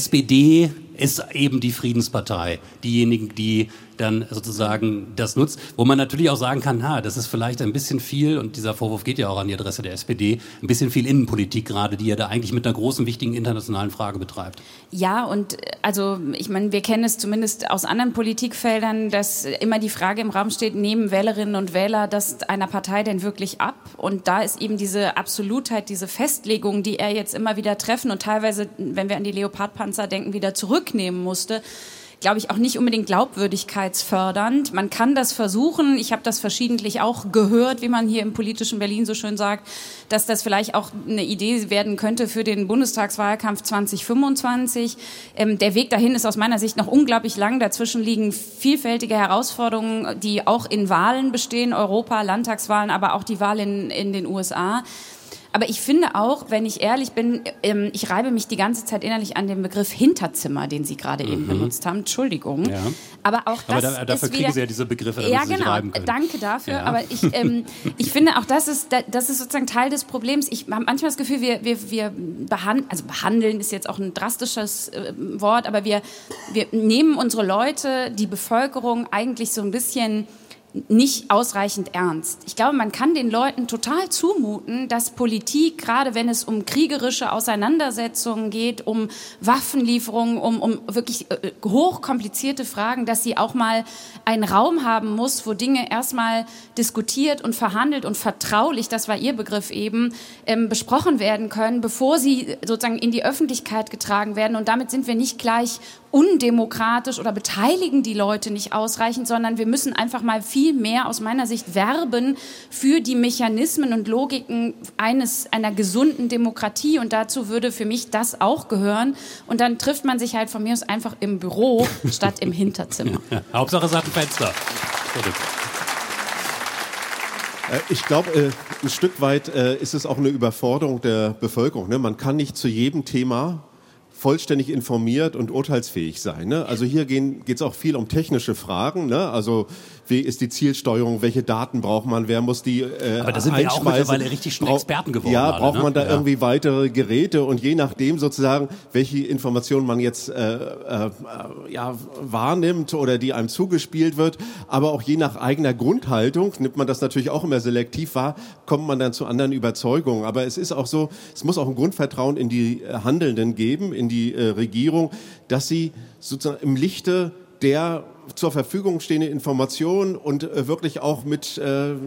SPD ist eben die Friedenspartei. Diejenigen, die dann sozusagen das nutzt. Wo man natürlich auch sagen kann, das ist vielleicht ein bisschen viel, und dieser Vorwurf geht ja auch an die Adresse der SPD, ein bisschen viel Innenpolitik gerade, die er da eigentlich mit einer großen, wichtigen internationalen Frage betreibt. Ja, und also ich meine, wir kennen es zumindest aus anderen Politikfeldern, dass immer die Frage im Raum steht, nehmen Wählerinnen und Wähler das einer Partei denn wirklich ab? Und da ist eben diese Absolutheit, diese Festlegung, die er jetzt immer wieder treffen und teilweise, wenn wir an die Leopardpanzer denken, wieder zurücknehmen musste, glaube ich, auch nicht unbedingt glaubwürdigkeitsfördernd. Man kann das versuchen. Ich habe das verschiedentlich auch gehört, wie man hier im politischen Berlin so schön sagt, dass das vielleicht auch eine Idee werden könnte für den Bundestagswahlkampf 2025. Der Weg dahin ist aus meiner Sicht noch unglaublich lang. Dazwischen liegen vielfältige Herausforderungen, die auch in Wahlen bestehen, Europa, Landtagswahlen, aber auch die Wahl in den USA. Aber ich finde auch, wenn ich ehrlich bin, ich reibe mich die ganze Zeit innerlich an den Begriff Hinterzimmer, den Sie gerade eben benutzt haben. Entschuldigung. Ja. Aber auch das aber dafür ist kriegen Sie ja diese Begriffe, damit ja, Sie sich genau. reiben können. Danke dafür. Ja. Aber ich finde auch, das ist sozusagen Teil des Problems. Ich habe manchmal das Gefühl, wir behandeln ist jetzt auch ein drastisches Wort, aber wir nehmen unsere Leute, die Bevölkerung eigentlich so ein bisschen nicht ausreichend ernst. Ich glaube, man kann den Leuten total zumuten, dass Politik, gerade wenn es um kriegerische Auseinandersetzungen geht, um Waffenlieferungen, um wirklich hochkomplizierte Fragen, dass sie auch mal einen Raum haben muss, wo Dinge erstmal diskutiert und verhandelt und vertraulich, das war Ihr Begriff eben, besprochen werden können, bevor sie sozusagen in die Öffentlichkeit getragen werden. Und damit sind wir nicht gleich undemokratisch oder beteiligen die Leute nicht ausreichend, sondern wir müssen einfach mal viel mehr aus meiner Sicht werben für die Mechanismen und Logiken einer gesunden Demokratie, und dazu würde für mich das auch gehören, und dann trifft man sich halt von mir aus einfach im Büro statt im Hinterzimmer. Ja, Hauptsache es hat ein Fenster. Ich glaube, ein Stück weit ist es auch eine Überforderung der Bevölkerung, ne? Man kann nicht zu jedem Thema vollständig informiert und urteilsfähig sein, ne? Also hier geht es auch viel um technische Fragen, ne? Also wie ist die Zielsteuerung, welche Daten braucht man, wer muss die aber da sind wir ja auch mittlerweile richtig schon Experten geworden. Ja, braucht man da irgendwie weitere Geräte und je nachdem sozusagen, welche Informationen man jetzt wahrnimmt oder die einem zugespielt wird, aber auch je nach eigener Grundhaltung, nimmt man das natürlich auch immer selektiv wahr, kommt man dann zu anderen Überzeugungen. Aber es ist auch so, es muss auch ein Grundvertrauen in die Handelnden geben, in die Regierung, dass sie sozusagen im Lichte der zur Verfügung stehende Informationen und wirklich auch mit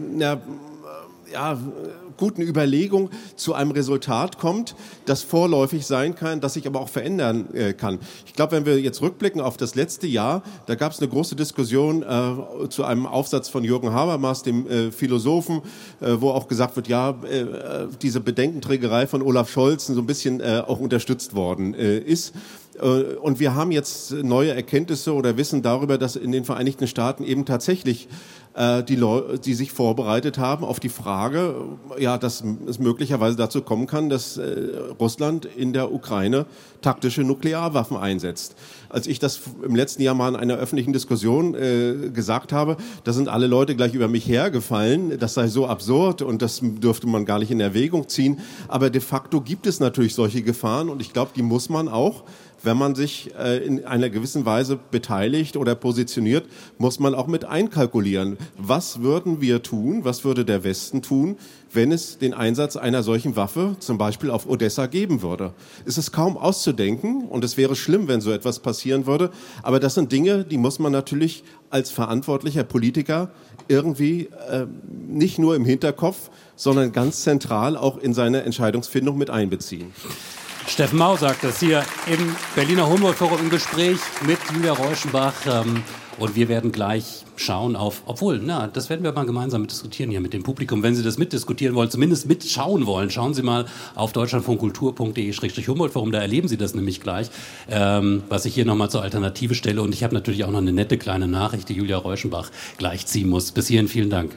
guten Überlegung zu einem Resultat kommt, das vorläufig sein kann, das sich aber auch verändern kann. Ich glaube, wenn wir jetzt rückblicken auf das letzte Jahr, da gab es eine große Diskussion zu einem Aufsatz von Jürgen Habermas, dem Philosophen, wo auch gesagt wird, diese Bedenkenträgerei von Olaf Scholz so ein bisschen auch unterstützt worden ist. Und wir haben jetzt neue Erkenntnisse oder Wissen darüber, dass in den Vereinigten Staaten eben tatsächlich die Leute, die sich vorbereitet haben auf die Frage, dass es möglicherweise dazu kommen kann, dass Russland in der Ukraine taktische Nuklearwaffen einsetzt. Als ich das im letzten Jahr mal in einer öffentlichen Diskussion gesagt habe, da sind alle Leute gleich über mich hergefallen, das sei so absurd und das dürfte man gar nicht in Erwägung ziehen. Aber de facto gibt es natürlich solche Gefahren und ich glaube, die muss man auch, wenn man sich in einer gewissen Weise beteiligt oder positioniert, muss man auch mit einkalkulieren. Was würden wir tun, was würde der Westen tun, wenn es den Einsatz einer solchen Waffe zum Beispiel auf Odessa geben würde? Es ist kaum auszudenken und es wäre schlimm, wenn so etwas passieren würde. Aber das sind Dinge, die muss man natürlich als verantwortlicher Politiker irgendwie nicht nur im Hinterkopf, sondern ganz zentral auch in seine Entscheidungsfindung mit einbeziehen. Steffen Mau sagt das hier im Berliner Humboldt-Forum im Gespräch mit Julia Reuschenbach. Und wir werden gleich schauen das werden wir mal gemeinsam diskutieren hier mit dem Publikum. Wenn Sie das mitdiskutieren wollen, zumindest mitschauen wollen, schauen Sie mal auf deutschlandfunkkultur.de/Humboldt-Forum, da erleben Sie das nämlich gleich, was ich hier nochmal zur Alternative stelle. Und ich habe natürlich auch noch eine nette kleine Nachricht, die Julia Reuschenbach gleich ziehen muss. Bis hierhin vielen Dank.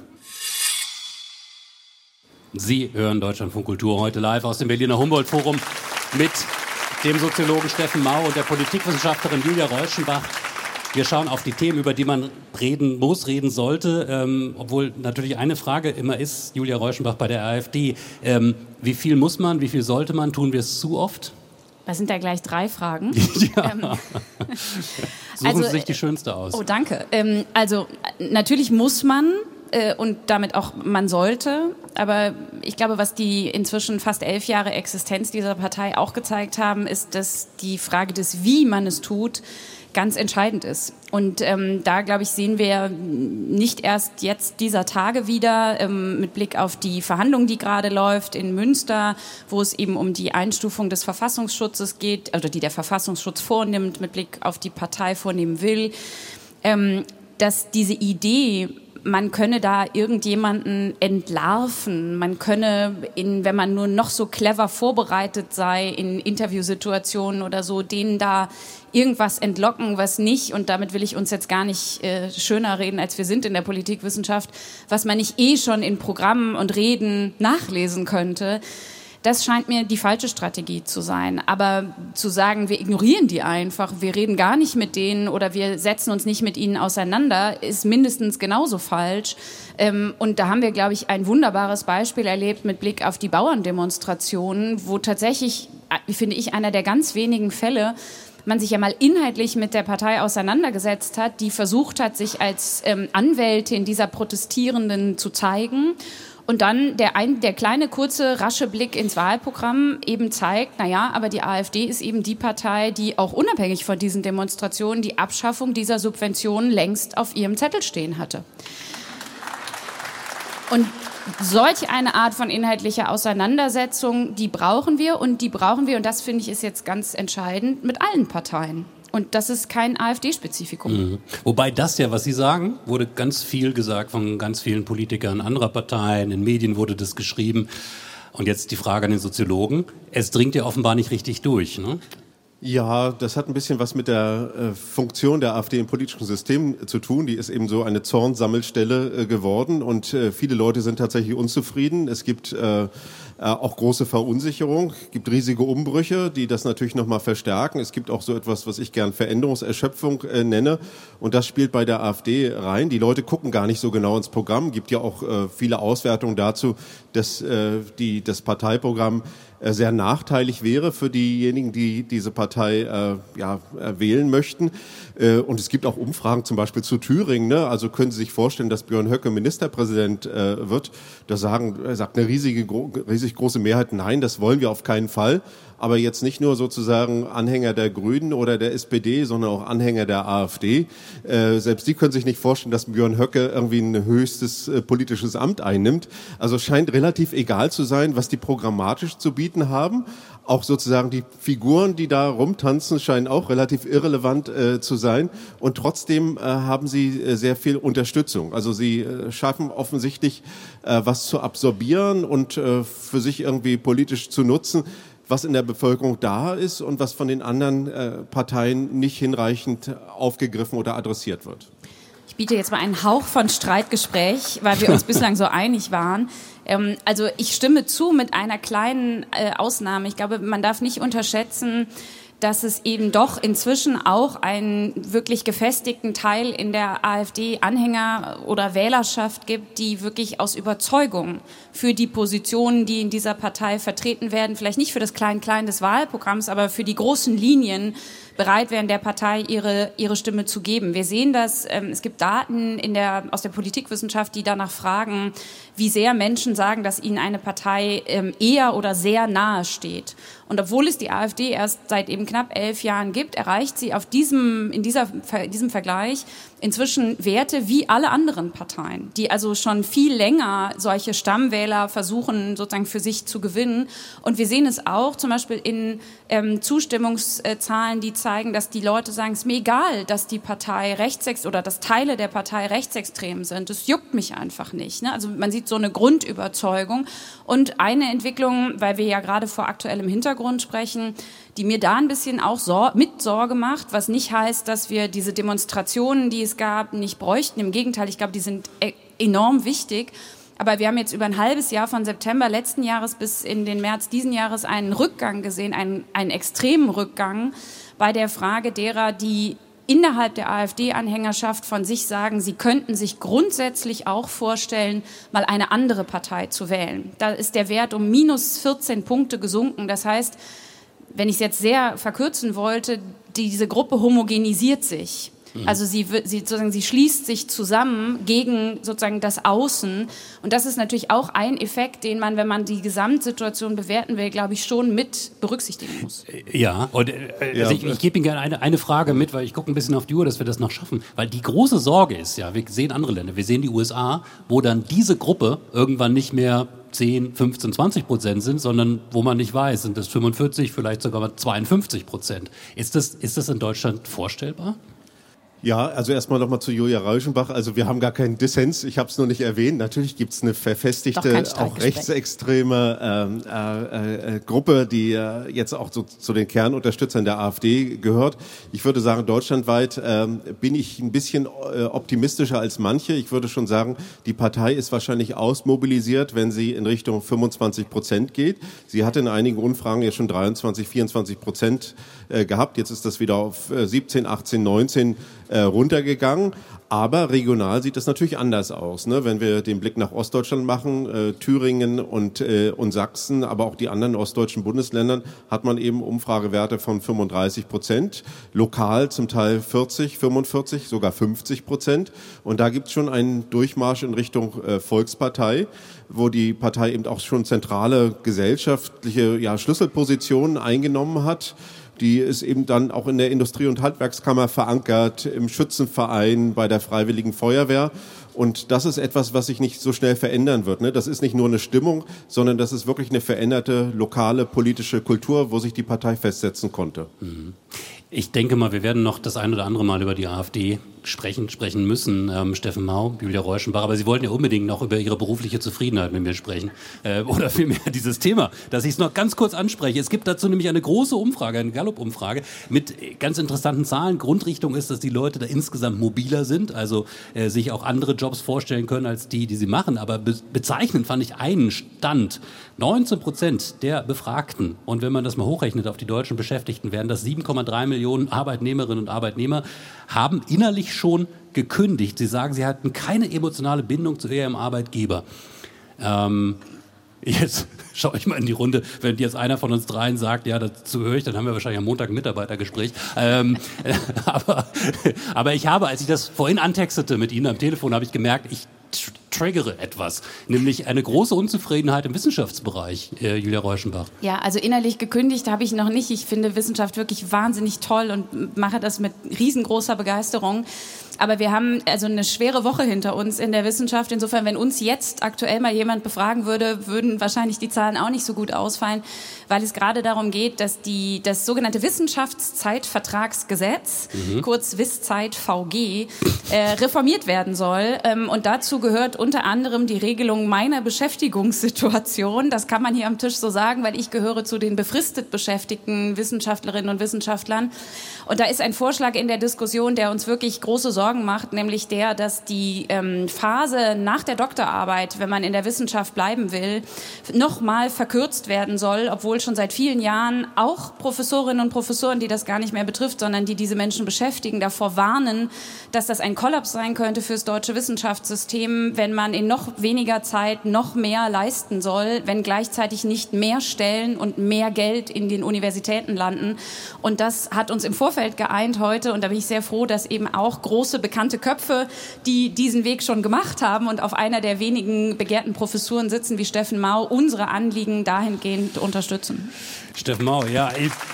Sie hören Deutschlandfunk Kultur heute live aus dem Berliner Humboldt-Forum mit dem Soziologen Steffen Mau und der Politikwissenschaftlerin Julia Reuschenbach. Wir schauen auf die Themen, über die man reden muss, reden sollte, obwohl natürlich eine Frage immer ist, Julia Reuschenbach bei der AfD, wie viel muss man, wie viel sollte man, tun wir es zu oft? Das sind ja gleich 3 Fragen. Suchen Sie sich die schönste aus. Oh, danke. Natürlich muss man und damit auch man sollte, aber ich glaube, was die inzwischen fast 11 Jahre Existenz dieser Partei auch gezeigt haben, ist, dass die Frage des, wie man es tut, ganz entscheidend ist. Und da, glaube ich, sehen wir nicht erst jetzt dieser Tage wieder mit Blick auf die Verhandlung, die gerade läuft in Münster, wo es eben um die Einstufung des Verfassungsschutzes geht, also die der Verfassungsschutz vornimmt, mit Blick auf die Partei vornehmen will, dass diese Idee, man könne da irgendjemanden entlarven, man könne, wenn man nur noch so clever vorbereitet sei in Interviewsituationen oder so, denen da irgendwas entlocken, was nicht, und damit will ich uns jetzt gar nicht schöner reden, als wir sind in der Politikwissenschaft, was man nicht schon in Programmen und Reden nachlesen könnte. Das scheint mir die falsche Strategie zu sein. Aber zu sagen, wir ignorieren die einfach, wir reden gar nicht mit denen oder wir setzen uns nicht mit ihnen auseinander, ist mindestens genauso falsch. Und da haben wir, glaube ich, ein wunderbares Beispiel erlebt mit Blick auf die Bauerndemonstrationen, wo tatsächlich, finde ich, einer der ganz wenigen Fälle, man sich ja mal inhaltlich mit der Partei auseinandergesetzt hat, die versucht hat, sich als Anwältin dieser Protestierenden zu zeigen. Und dann der kleine, kurze, rasche Blick ins Wahlprogramm eben zeigt, aber die AfD ist eben die Partei, die auch unabhängig von diesen Demonstrationen die Abschaffung dieser Subventionen längst auf ihrem Zettel stehen hatte. Und solch eine Art von inhaltlicher Auseinandersetzung, die brauchen wir, und das finde ich ist jetzt ganz entscheidend, mit allen Parteien. Und das ist kein AfD-Spezifikum. Mhm. Wobei das ja, was Sie sagen, wurde ganz viel gesagt von ganz vielen Politikern anderer Parteien, in Medien wurde das geschrieben. Und jetzt die Frage an den Soziologen, es dringt ja offenbar nicht richtig durch, ne? Ja, das hat ein bisschen was mit der Funktion der AfD im politischen System zu tun. Die ist eben so eine Zornsammelstelle geworden und viele Leute sind tatsächlich unzufrieden. Es gibt auch große Verunsicherung, es gibt riesige Umbrüche, die das natürlich nochmal verstärken. Es gibt auch so etwas, was ich gern Veränderungserschöpfung nenne, und das spielt bei der AfD rein. Die Leute gucken gar nicht so genau ins Programm, gibt ja auch viele Auswertungen dazu, dass das Parteiprogramm sehr nachteilig wäre für diejenigen, die diese Partei wählen möchten. Und es gibt auch Umfragen zum Beispiel zu Thüringen. Ne? Also können Sie sich vorstellen, dass Björn Höcke Ministerpräsident wird? Da sagt eine riesig große Mehrheit, nein, das wollen wir auf keinen Fall. Aber jetzt nicht nur sozusagen Anhänger der Grünen oder der SPD, sondern auch Anhänger der AfD. Selbst die können sich nicht vorstellen, dass Björn Höcke irgendwie ein höchstes politisches Amt einnimmt. Also es scheint relativ egal zu sein, was die programmatisch zu bieten haben. Auch sozusagen die Figuren, die da rumtanzen, scheinen auch relativ irrelevant zu sein. Und trotzdem haben sie sehr viel Unterstützung. Also sie schaffen offensichtlich, was zu absorbieren und für sich irgendwie politisch zu nutzen, was in der Bevölkerung da ist und was von den anderen Parteien nicht hinreichend aufgegriffen oder adressiert wird. Ich biete jetzt mal einen Hauch von Streitgespräch, weil wir uns bislang so einig waren. Also ich stimme zu mit einer kleinen Ausnahme. Ich glaube, man darf nicht unterschätzen, dass es eben doch inzwischen auch einen wirklich gefestigten Teil in der AfD-Anhänger oder Wählerschaft gibt, die wirklich aus Überzeugung für die Positionen, die in dieser Partei vertreten werden, vielleicht nicht für das Klein-Klein des Wahlprogramms, aber für die großen Linien bereit wären, der Partei ihre Stimme zu geben. Wir sehen das, es gibt Daten aus der Politikwissenschaft, die danach fragen, wie sehr Menschen sagen, dass ihnen eine Partei eher oder sehr nahe steht. Und obwohl es die AfD erst seit eben knapp 11 Jahren gibt, erreicht sie in diesem Vergleich inzwischen Werte wie alle anderen Parteien, die also schon viel länger solche Stammwähler versuchen, sozusagen für sich zu gewinnen. Und wir sehen es auch zum Beispiel in Zustimmungszahlen, die zeigen, dass die Leute sagen, es ist mir egal, dass die Partei oder dass Teile der Partei rechtsextrem sind. Das juckt mich einfach nicht. Ne? Also man sieht so eine Grundüberzeugung. Und eine Entwicklung, weil wir ja gerade vor aktuellem Hintergrund sprechen, die mir da ein bisschen auch Sorge macht, was nicht heißt, dass wir diese Demonstrationen, die es gab, nicht bräuchten. Im Gegenteil, ich glaube, die sind enorm wichtig. Aber wir haben jetzt über ein halbes Jahr von September letzten Jahres bis in den März diesen Jahres einen Rückgang gesehen, einen extremen Rückgang bei der Frage derer, die innerhalb der AfD-Anhängerschaft von sich sagen, sie könnten sich grundsätzlich auch vorstellen, mal eine andere Partei zu wählen. Da ist der Wert um minus 14 Punkte gesunken. Das heißt, wenn ich es jetzt sehr verkürzen wollte, diese Gruppe homogenisiert sich. Also sie schließt sich zusammen gegen sozusagen das Außen. Und das ist natürlich auch ein Effekt, den man, wenn man die Gesamtsituation bewerten will, glaube ich, schon mit berücksichtigen muss. Ja, und also ich gebe Ihnen gerne eine Frage mit, weil ich gucke ein bisschen auf die Uhr, dass wir das noch schaffen. Weil die große Sorge ist ja, wir sehen andere Länder, wir sehen die USA, wo dann diese Gruppe irgendwann nicht mehr 10, 15, 20% sind, sondern wo man nicht weiß, sind das 45, vielleicht sogar 52%. Ist das in Deutschland vorstellbar? Ja, also erstmal nochmal zu Julia Rauschenbach. Also wir haben gar keinen Dissens, ich habe es noch nicht erwähnt. Natürlich gibt es eine verfestigte, auch rechtsextreme Gruppe, die jetzt auch so zu den Kernunterstützern der AfD gehört. Ich würde sagen, deutschlandweit bin ich ein bisschen optimistischer als manche. Ich würde schon sagen, die Partei ist wahrscheinlich ausmobilisiert, wenn sie in Richtung 25% geht. Sie hatte in einigen Umfragen ja schon 23, 24% gehabt. Jetzt ist das wieder auf 17, 18, 19 runtergegangen. Aber regional sieht das natürlich anders aus. Ne? Wenn wir den Blick nach Ostdeutschland machen, Thüringen und Sachsen, aber auch die anderen ostdeutschen Bundesländern, hat man eben Umfragewerte von 35%. Lokal zum Teil 40, 45, sogar 50%. Und da gibt es schon einen Durchmarsch in Richtung Volkspartei, wo die Partei eben auch schon zentrale gesellschaftliche Schlüsselpositionen eingenommen hat. Die ist eben dann auch in der Industrie- und Handwerkskammer verankert, im Schützenverein, bei der Freiwilligen Feuerwehr. Und das ist etwas, was sich nicht so schnell verändern wird. Ne? Das ist nicht nur eine Stimmung, sondern das ist wirklich eine veränderte lokale politische Kultur, wo sich die Partei festsetzen konnte. Ich denke mal, wir werden noch das ein oder andere Mal über die AfD sprechen müssen, Steffen Mau, Julia Reuschenbach, aber Sie wollten ja unbedingt noch über Ihre berufliche Zufriedenheit mit mir sprechen. Oder vielmehr dieses Thema, dass ich es noch ganz kurz anspreche. Es gibt dazu nämlich eine große Umfrage, eine Gallup-Umfrage mit ganz interessanten Zahlen. Grundrichtung ist, dass die Leute da insgesamt mobiler sind, also sich auch andere Jobs vorstellen können als die sie machen. Aber bezeichnend fand ich einen Stand. 19% der Befragten, und wenn man das mal hochrechnet auf die deutschen Beschäftigten, wären das 7,3 Millionen Arbeitnehmerinnen und Arbeitnehmer, haben innerlich schon gekündigt. Sie sagen, sie hatten keine emotionale Bindung zu ihrem Arbeitgeber. Jetzt schaue ich mal in die Runde, wenn jetzt einer von uns dreien sagt, ja, dazu höre ich, dann haben wir wahrscheinlich am Montag ein Mitarbeitergespräch. Aber ich habe, als ich das vorhin antextete mit Ihnen am Telefon, habe ich gemerkt, ich triggere etwas, nämlich eine große Unzufriedenheit im Wissenschaftsbereich, Julia Reuschenbach. Ja, also innerlich gekündigt habe ich noch nicht. Ich finde Wissenschaft wirklich wahnsinnig toll und mache das mit riesengroßer Begeisterung. Aber wir haben also eine schwere Woche hinter uns in der Wissenschaft. Insofern, wenn uns jetzt aktuell mal jemand befragen würde, würden wahrscheinlich die Zahlen auch nicht so gut ausfallen, weil es gerade darum geht, dass das sogenannte Wissenschaftszeitvertragsgesetz, kurz Wisszeit VG, reformiert werden soll. Und dazu gehört unter anderem die Regelung meiner Beschäftigungssituation. Das kann man hier am Tisch so sagen, weil ich gehöre zu den befristet beschäftigten Wissenschaftlerinnen und Wissenschaftlern. Und da ist ein Vorschlag in der Diskussion, der uns wirklich große Sorgen macht, nämlich der, dass die Phase nach der Doktorarbeit, wenn man in der Wissenschaft bleiben will, nochmal verkürzt werden soll, obwohl schon seit vielen Jahren auch Professorinnen und Professoren, die das gar nicht mehr betrifft, sondern die diese Menschen beschäftigen, davor warnen, dass das ein Kollaps sein könnte fürs deutsche Wissenschaftssystem, wenn man in noch weniger Zeit noch mehr leisten soll, wenn gleichzeitig nicht mehr Stellen und mehr Geld in den Universitäten landen. Und das hat uns im Vorfeld geeint heute, und da bin ich sehr froh, dass eben auch große bekannte Köpfe, die diesen Weg schon gemacht haben und auf einer der wenigen begehrten Professuren sitzen wie Steffen Mau, unsere Anliegen dahingehend unterstützen. Steffen Mau, ja.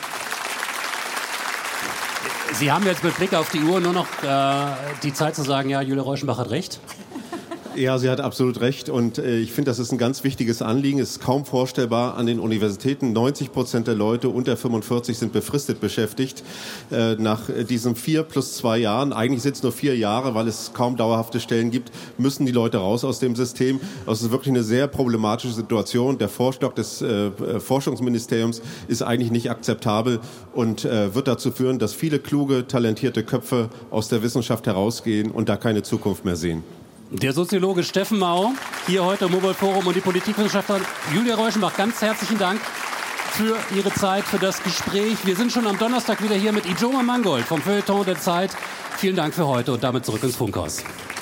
Sie haben jetzt mit Blick auf die Uhr nur noch die Zeit zu sagen, ja, Julia Reuschenbach hat recht. Ja, sie hat absolut recht, und ich finde, das ist ein ganz wichtiges Anliegen. Es ist kaum vorstellbar an den Universitäten. 90% der Leute unter 45 sind befristet beschäftigt. Nach diesen 4 plus 2 Jahren, eigentlich sind es nur 4 Jahre, weil es kaum dauerhafte Stellen gibt, müssen die Leute raus aus dem System. Das ist wirklich eine sehr problematische Situation. Der Vorschlag des Forschungsministeriums ist eigentlich nicht akzeptabel und wird dazu führen, dass viele kluge, talentierte Köpfe aus der Wissenschaft herausgehen und da keine Zukunft mehr sehen. Der Soziologe Steffen Mau, hier heute im Humboldt-Forum, und die Politikwissenschaftlerin Julia Reuschenbach. Ganz herzlichen Dank für Ihre Zeit, für das Gespräch. Wir sind schon am Donnerstag wieder hier mit Ijoma Mangold vom Feuilleton der Zeit. Vielen Dank für heute und damit zurück ins Funkhaus.